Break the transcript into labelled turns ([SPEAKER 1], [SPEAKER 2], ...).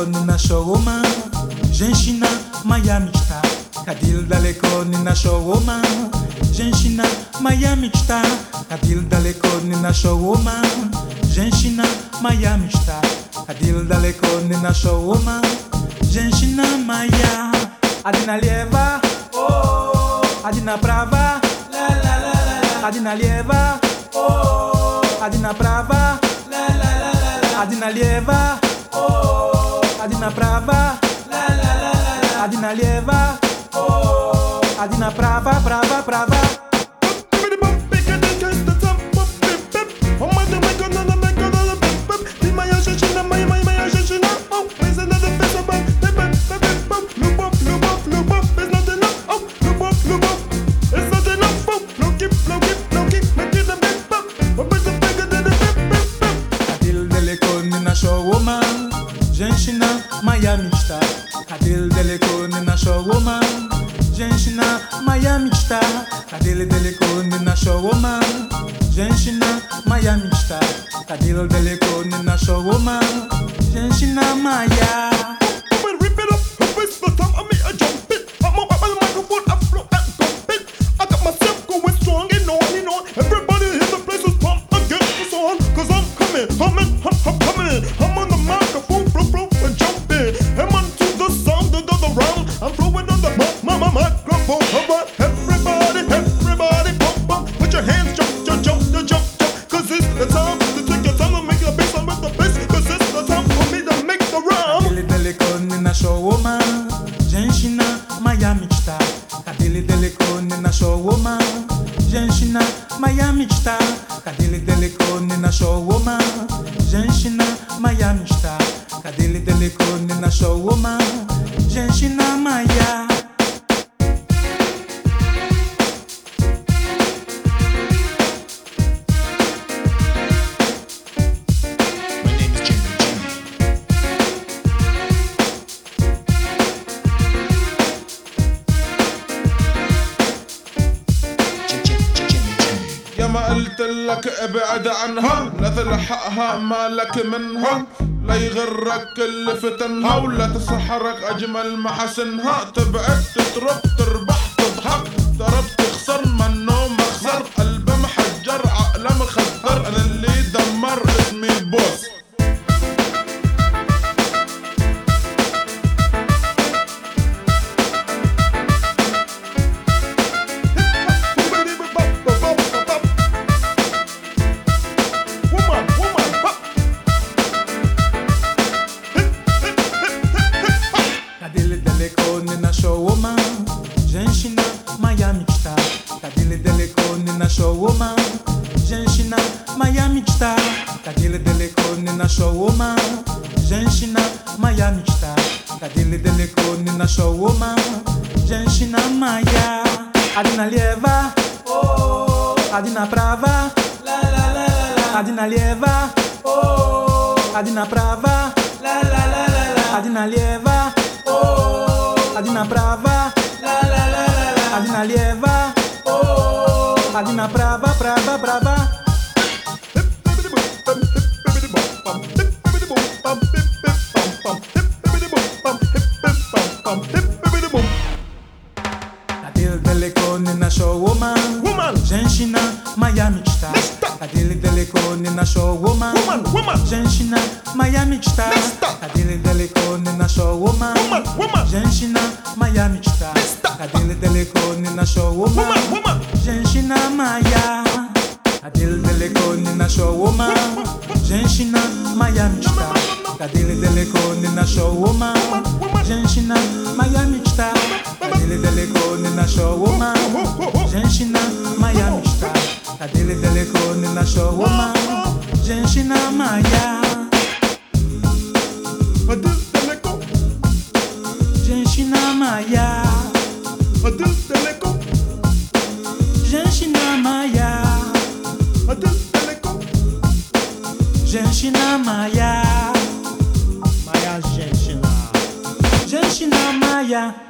[SPEAKER 1] nina showoma Jenshina Miami está Kadil daleko nina showoma Jenshina Miami está Kadil daleko nina showoma Jenshina Miami está Kadil daleko nina showoma Jenshina Maya Adina lieva oh Adina prava la la la la Adina lieva oh Adina prava la la la la Adina lieva oh Adina prava la la la la Adina lieva oh Adina prava prava prava Showoma, Jenshina, Miami está. Cadê delecone na showoma? Jenshina, Miami está. Cadê delecone na showoma? Jenshina, Miami está. Cadê delecone na showoma? Jenshina, Maya.
[SPEAKER 2] Rip it up, it's the time of me, I jump it. I'm up on the microphone, I flow and pump it. I got myself going strong and on. Everybody in the place is pumped against the song. Cause I'm coming, I'm coming. I'm on the microphone, flow and jumping. I'm onto the sound of the round. I'm flowing on the microphone. Alright, everybody, pump. Put your hands, jump. Cause it's the time to take your time to make the bass with the bass. Cause it's the time for me to make the rhyme.
[SPEAKER 1] Delecone na showoma, Jenshina, Miami está. Cadê delecone na showoma? Jenshina, Miami está. Cadê delecone na showoma? Jenshina, Miami está. Cadê delecone na showoma? Jenshina, Maya.
[SPEAKER 2] يا ما قلت لك ابعد عنها لا تلحقها مالك منها لا يغرك اللي فتنها ولا تسحرك اجمل محاسنها تبعد تترب تربح تضحك ضرب تخسر منه مخسر قلبه محجر عقله مخدر انا اللي دمر اسمي بوس
[SPEAKER 1] Na showoma, Jenshina, Miami está. Cadê delecone na showoma? Jenshina, Miami está. Cadê delecone na showoma? Jenshina, Miami está. Cadê delecone na showoma? Jenshina, Maya. Adina lieva, oh. Adina prava, la la la la. Adina lieva, oh. Adina prava, la la la la. Adina lieva, oh. Adina brava, la la la la. Adina lieva, oh. Adina brava. Cadê delecone na showoma? Jenshina, Miami está. Cadê delecone na showoma? Jenshina, Miami está. Cadê delecone na showoma? Jenshina, Miami está. Cadê delecone na showoma? Jenshina, Maya. Cadê delecone na showoma? Jenshina, Miami está. Cadê delecone na showoma? Jenshina, Miami está. Cadê delecone na showoma? Jenshina, Miami está. Cadê delecone na showoma? Jenshina, Maya. Jenshina, Maya. Jenshina, Maya. Jenshina, Maya.
[SPEAKER 3] Maya Jenshina.
[SPEAKER 1] Jenshina, Maya.